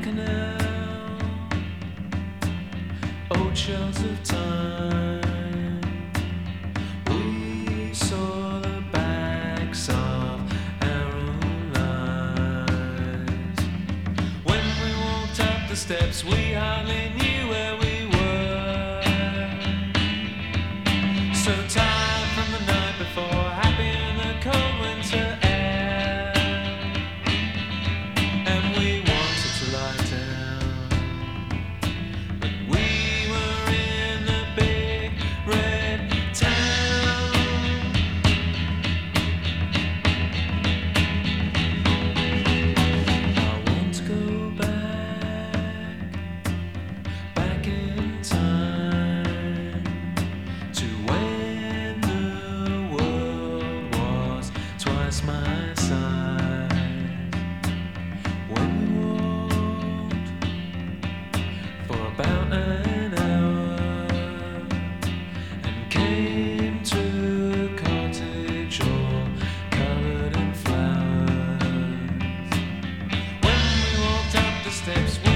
canal, old shells of time. We saw the backs of our own lives. When we walked up the steps, we hardly knew where we were. So tired from the night before, happy in the cold winter air. And we wanted to lie down, but we were in the big red town. I want to go back in time to when the world was twice my size. When we walked for about an hour and came to a cottage all covered in flowers. When we walked up the steps,